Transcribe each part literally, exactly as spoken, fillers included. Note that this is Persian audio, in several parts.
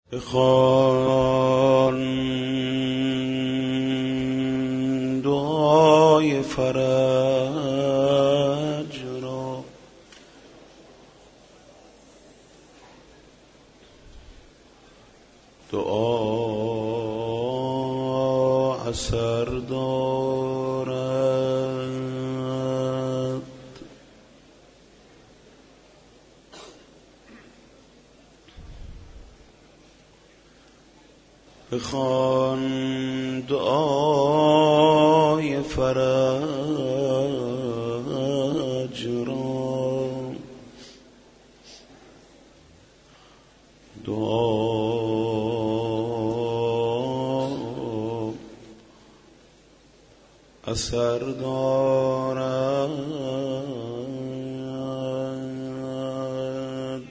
بخوان دعای فرج را، دعا اثر دارد. بخوان دعای فرج را، دعا اثر دارد.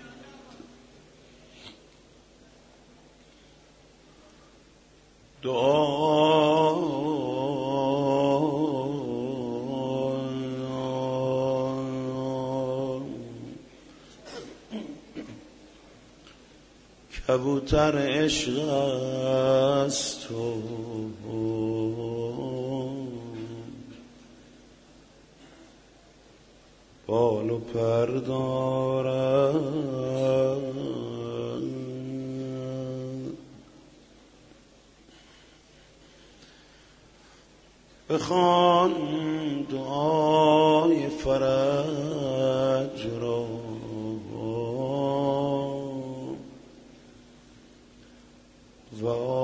دعا کبوتر عشق است و بال و پر دارد. بخوان دعای فرج را، و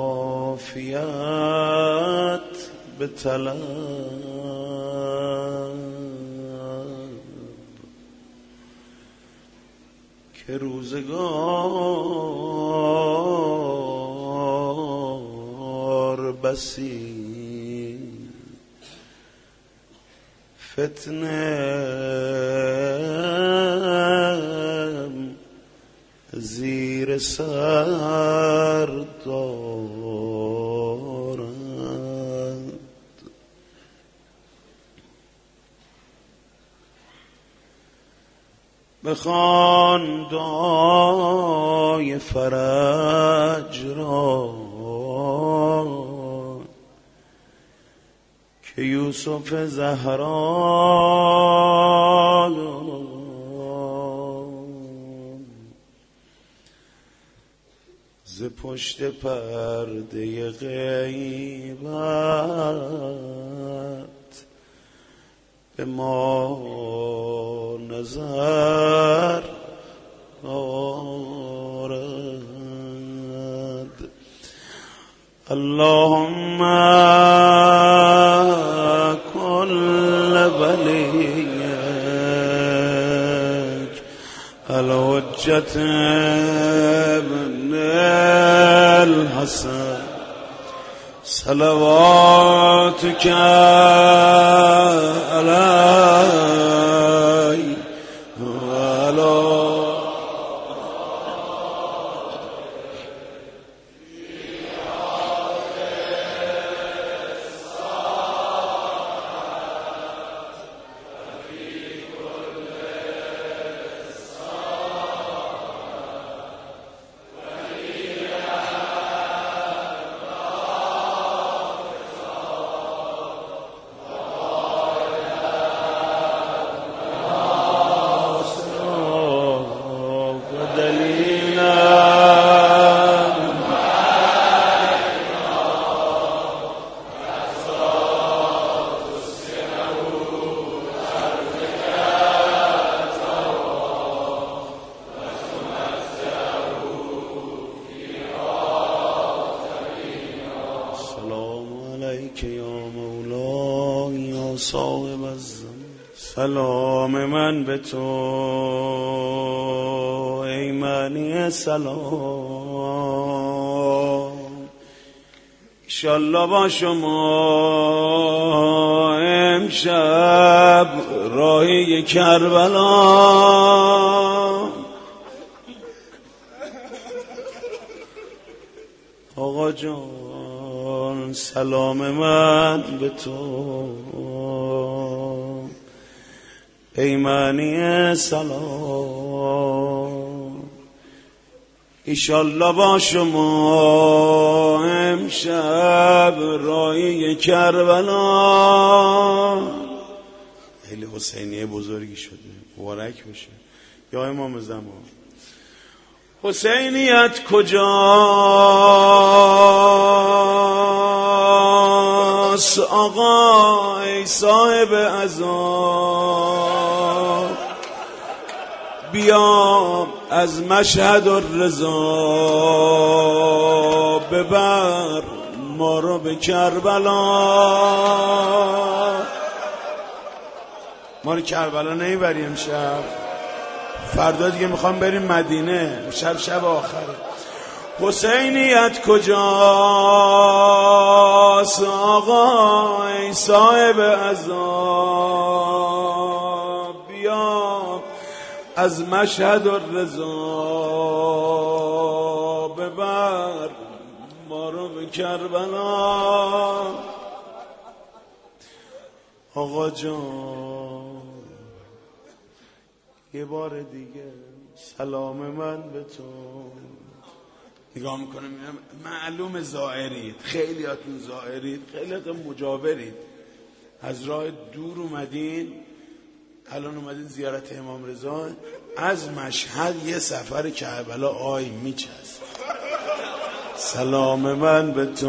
عافیت به طلب که روزگار بسی فتنه زیر سر دارد. بخوان دعای فرج را که یوسف زهرا ز پشت پرده غیبت به ما نظر دارد. اللهم كل وليك الحجة ابن الحسن صلواتك عليه وعلى سلام من به تو ای معنی سلام. انشالله با شما امشب راهی کربلا. آقا جان سلام من به تو ای معنی سلام. ایشالله با شما امشب راهی کربلا. خیلی حسینیه بزرگی شده، مبارک بشه یا امام زمان. حسینیت کجاست آقا ای صاحب عذاب؟ بیا از مشهد الرضا ببر ما رو به کربلا. ما رو کربلا نمیبری امشب، فردا دیگه میخوام بریم مدینه، شب شب آخره. حسینیت کجاست آقا ای صاحب عذاب؟ بیا از مشهد الرضا ببر ما رو به کربلا. آقا جان یه بار دیگه سلام من به تو. نگاه میکنم میبینم معلوم زائرید، خیلیاتون زائرید، خیلیاتون مجاورید، از راه دور اومدین، الان اومدین زیارت امام رضا، از مشهد یه سفر کربلا آی میچست. سلام من به تو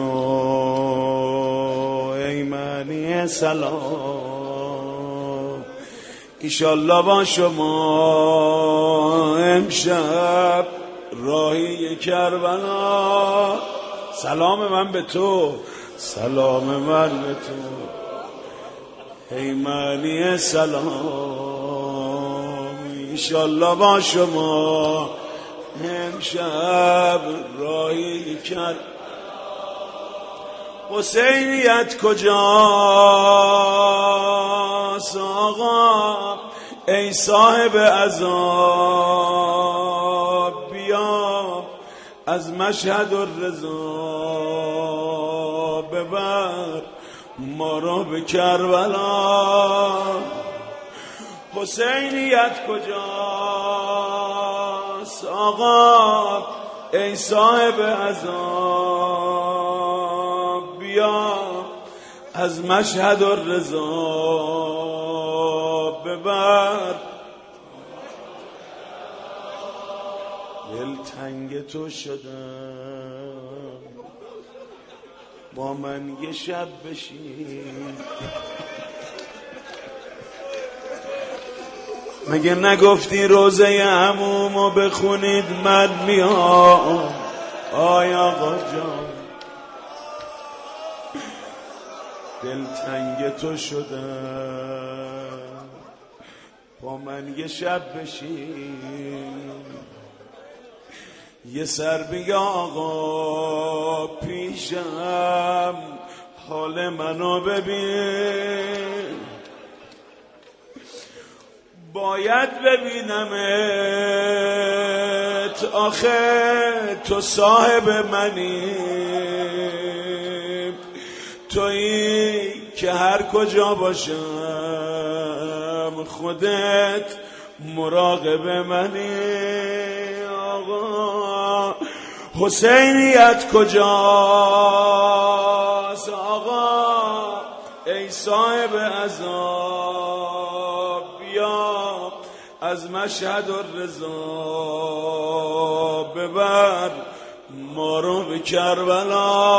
ای معنی سلام. ایشالله با شما امشب راهی کربلا. سلام من به تو، سلام من به تو ای معنی سلام. ایشالله با شما امشب راهی کرد. حسینیت کجاست آقا ای صاحب عذاب؟ بیا از مشهد الرضا ببر ما رو به کربلا. حسینیت کجاست آقا ای صاحب عذاب؟ بیا از مشهد الرضا ببر. دل تنگ تو شدم با من یه شب بشین. مگه نگفتی روزه عمومو بخونید من میام؟ آی آقا جان دل تنگ تو شدم با من یه شب بشین. یه سر بیا آقا پیشم حال منو ببین. باید ببینمت آخه تو صاحب منی، تویی که هر کجا باشم خودت مراقب منی. آقا حسینیت کجاست آقا ای صاحب عذاب؟ بیا از مشهد الرضا ببر ما رو به کربلا.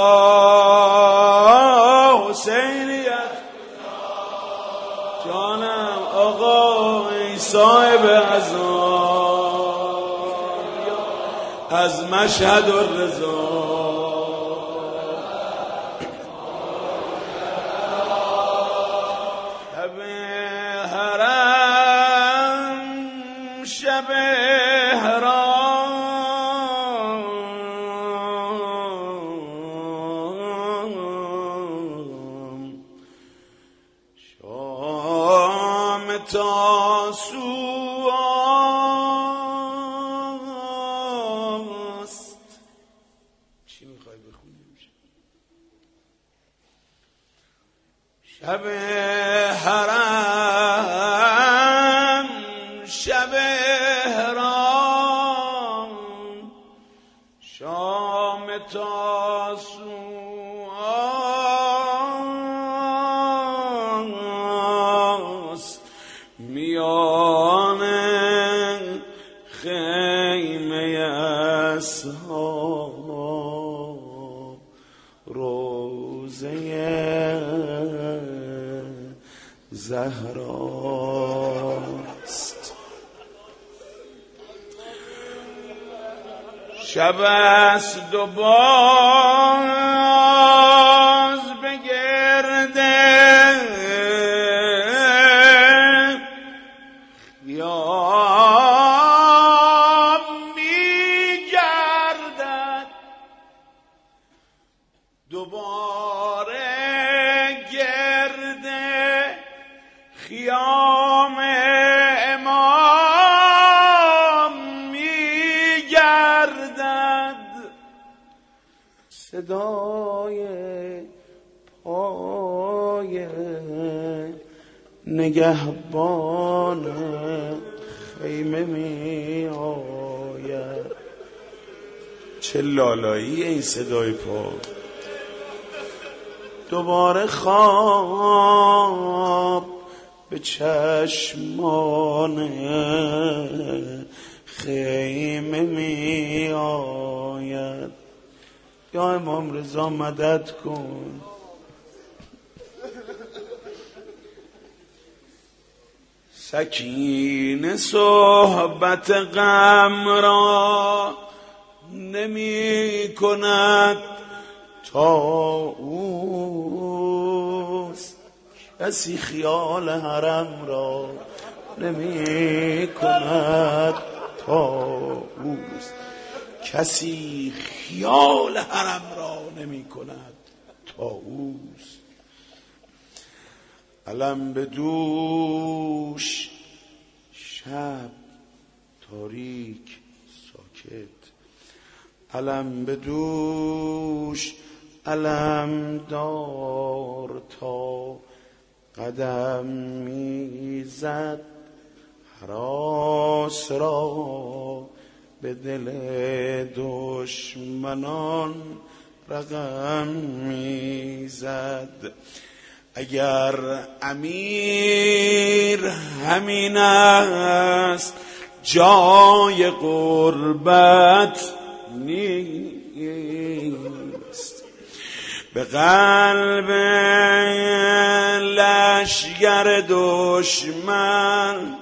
حسینیت جانم آقا ای صاحب عذاب؟ از مشهد الرضا شب حرام شام تاسوعاست. چی میخوای بخونیم؟ شب حرام شب حرام شام تاسوعاست میان خیمه اصحاب روزه زهراست. شب است و باز بگرده یا میگردد دوباره گرده خیام امام میگردد. صدای پای نگهبان خیمه می آید. چه لالایی این صدای پا. دوباره خواب به چشمان خیمه می آید. یا امام رضا مدد کن. سکینه صحبت غم را نمی کند تا اوست. کسی خیال حرم را نمی کند تا اوست. کسی خیال حرم را نمی کند تا اوست. علم به دوش شب تاریک ساکت. علم به دوش علم دار تا قدم میزد هراس را به دل دشمنان رقم میزد. اگر امیر همین است جای غربت نیست. به قلب لشگر دشمن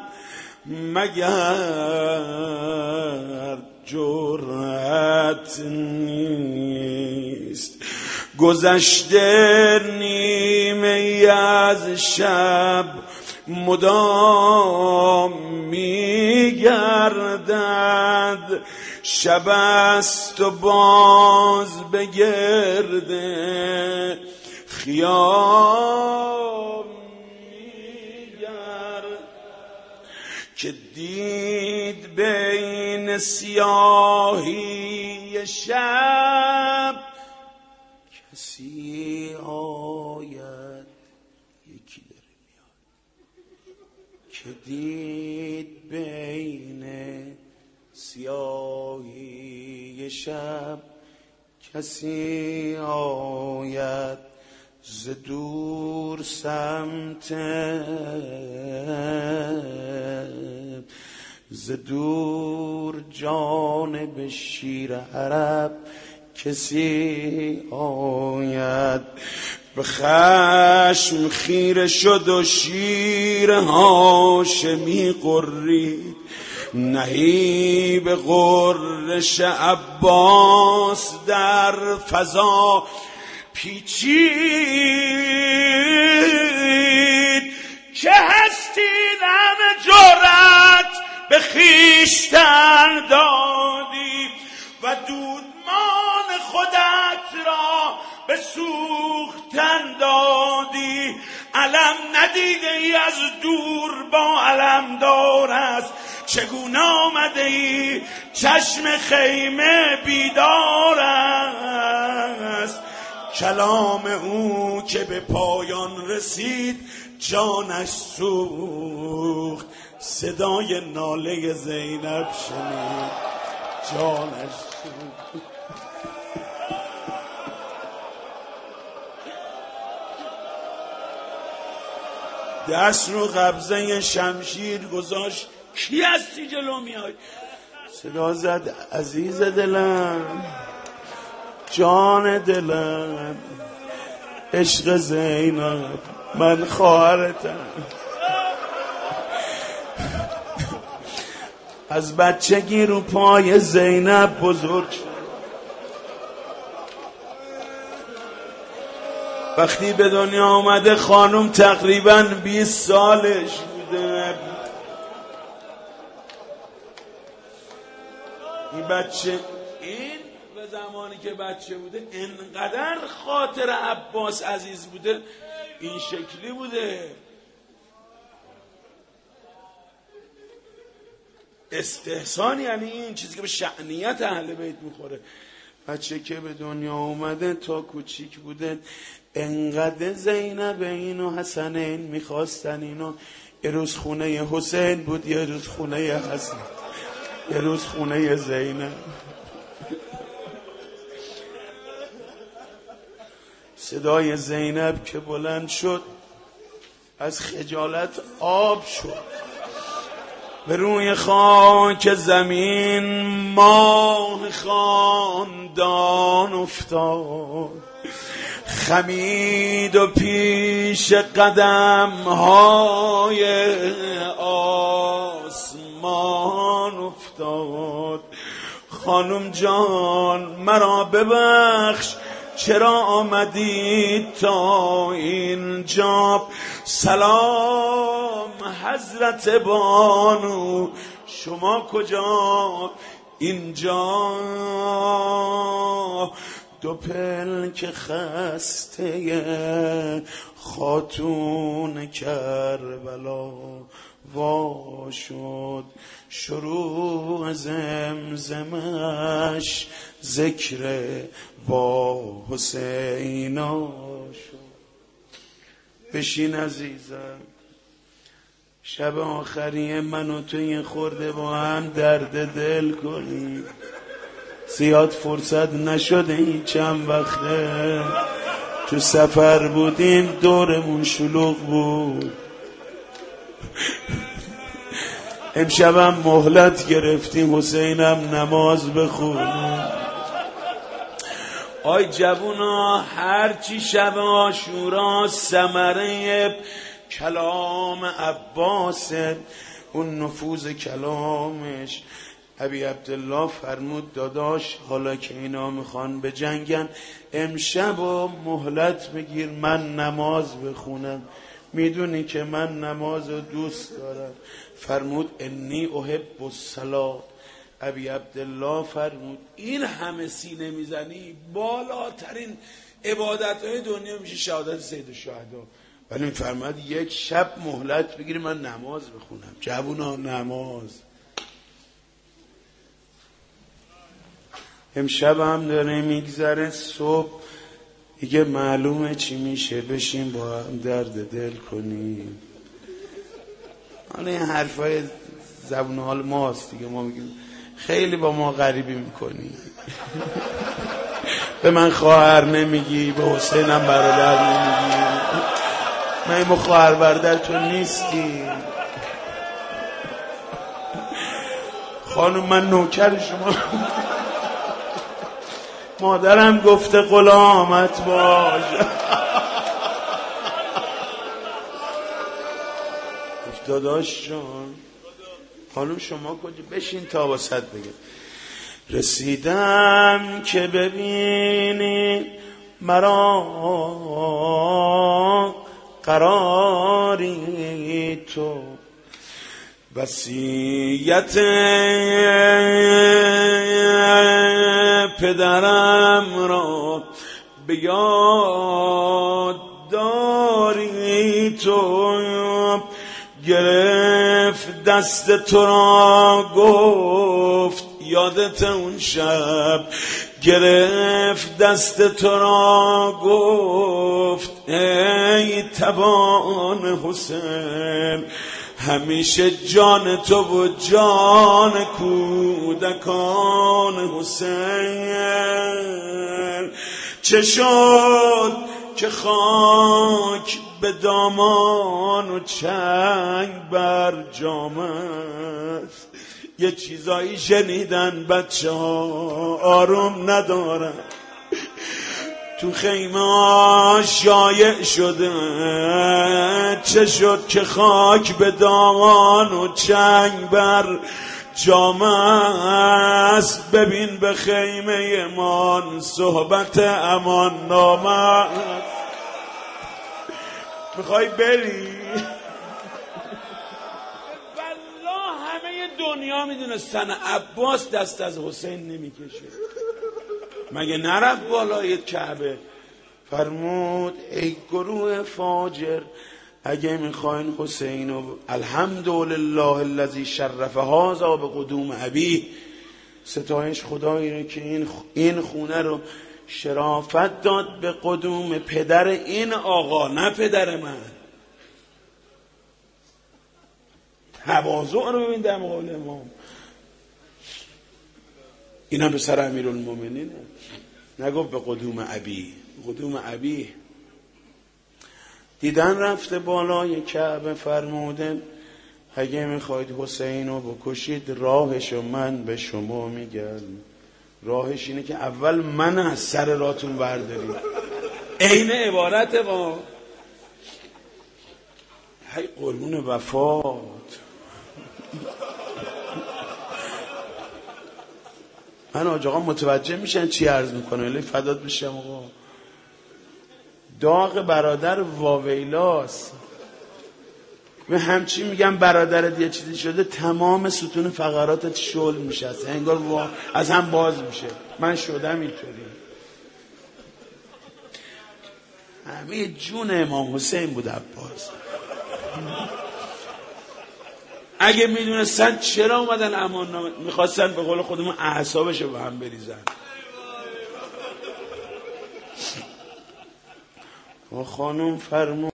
مگر جرأت نیست. گذشته نیمه از شب مدام میگردد. شب است و باز بگرده خیام میگردد. که دید بین سیاهی شب کسی آید. یکی داره میاد. که دید بین سیاهی شب کسی آید. ز دور سمت ز دور جانب شیر عرب کسی آید. به خشم خیره شد و شیر هاشمی قرید. نهیب غرش عباس در فضا پیچید. که هستی همه جرأت به خویشتن دادی و دودمان خودت را به سوختن دادی. علم ندیده ای از دور با علم دار است. چگونه آمده ای چشم خیمه بیدار است. کلام او که به پایان رسید جانش سوخت. صدای ناله زینب شنید جانش سوخت. دست رو قبضه شمشیر گذاشت. کی هستی جلو میای؟ صدا زد عزیز دلم، جان دلم، عشق زینب، من خواهرتم. از بچگی رو پای زینب بزرگ شد. وقتی به دنیا آمده خانم تقریبا بیست سالش بوده. این بچه این به زمانی که بچه بوده انقدر خاطر عباس عزیز بوده، این شکلی بوده. استحسان یعنی این چیزی که به شأنیت اهل بیت میخوره. بچه که به دنیا اومده تا کوچیک بوده انقدر زینب اینو حسنین میخواستن اینو. یه روز خونه حسین بود، یه روز خونه حسن، یه روز خونه زینب. صدای زینب که بلند شد از خجالت آب شد. به روی خاک زمین ماه خاندان افتاد، خمید و پیش قدم های آسمان افتاد. خانم جان مرا ببخش، چرا آمدی تا اینجا؟ سلام حضرت بانو، شما کجا؟ اینجا. دو پلک خسته خاتون کربلا وا شد، شروع زمزمش ذکر با حسینا شد. بشین عزیزم، شب آخری من و تو یه خورده با هم درد دل کنیم. زیاد فرصت نشده، این چند وقته تو سفر بودیم، دورمون شلوغ بود. امشبم مهلت گرفتیم حسینم نماز بخونیم. آی جوونا، هرچی شب عاشورا ثمره کلام عباسه، اون نفوذ کلامش. ابی عبدالله فرمود داداش حالا که اینا میخوان به جنگن، امشب و مهلت بگیر من نماز بخونم، میدونی که من نماز رو دوست دارم. فرمود انی احب الصلاة. ابی عبدالله فرمود این همه سینه میزنی، بالاترین عبادت های دنیا میشه شهادت سید الشهدا، ولی فرمود یک شب مهلت بگیری من نماز بخونم. جوونا نماز امشب هم داره میگذره، صبح دیگه معلومه چی میشه. بشین با هم درد دل کنیم. حالا این حرفای زبون حال ماست دیگه، ما میگیم خیلی با ما غریبی میکنی. به من خواهر نمیگی، به حسینم برادر نمیگی، من این خواهر برادر تو نیستی. خانم من نوکر شما، مادرم گفته غلامت باش. داداش جان خانم شما کجا؟ بشین تا واسط بگم. رسیدم که ببینی مرا قراری تو، وصیت پدرم را به یاد داری تو. گرفت دست تو را گفت یادت اون شب، گرفت دست تو را گفت ای تبان حسین، همیشه جان تو بود جان کودکان حسین. چه شد که خاک به دامان و چنگ بر جام است. یه چیزایی شنیدن بچه ها آروم ندارن، تو خیمه ها شایع شده چه شد که خاک به دامان و چنگ بر جام است. ببین به خیمه من صحبت امان نامه است. میخوای بری؟ والله همه دنیا میدونستن عباس دست از حسین نمیکشه، مگه نرفت بالای کعبه؟ فرمود ای گروه فاجر، اگه میخواین حسین و الحمدلله الذی شرف هذا به قدوم ابی، ستایش خدایی رو که این این خونه رو شرافت داد به قدوم پدر این آقا، نه پدر من. تواضع رو ببین در مقابل امام. اینا به سر امیرالمومنینه، نگفت به قدوم ابی، قدوم ابی. دیدن رفته بالای کعبه، فرمودن اگه میخواید حسین رو بکشید راهشو من به شما میگم. راهش اینه که اول من از سر راتون بردارید. عین عبارت با هی قربون وفات. من آج آقا متوجه میشن چی عرض میکنه؟ الی فدات بشم آقا. داغ برادر واویلاست. و همچی میگم برادرت یه چیزی شده تمام ستون فقراتت شل میشه، انگار وا... از هم باز میشه. من شدم اینطوری. همه جون امام حسین بود عباس. اگه میدونستن چرا اومدن امان نامه میخواستن به قول خودمون اعصابشو به هم بریزن. و خانم فرمود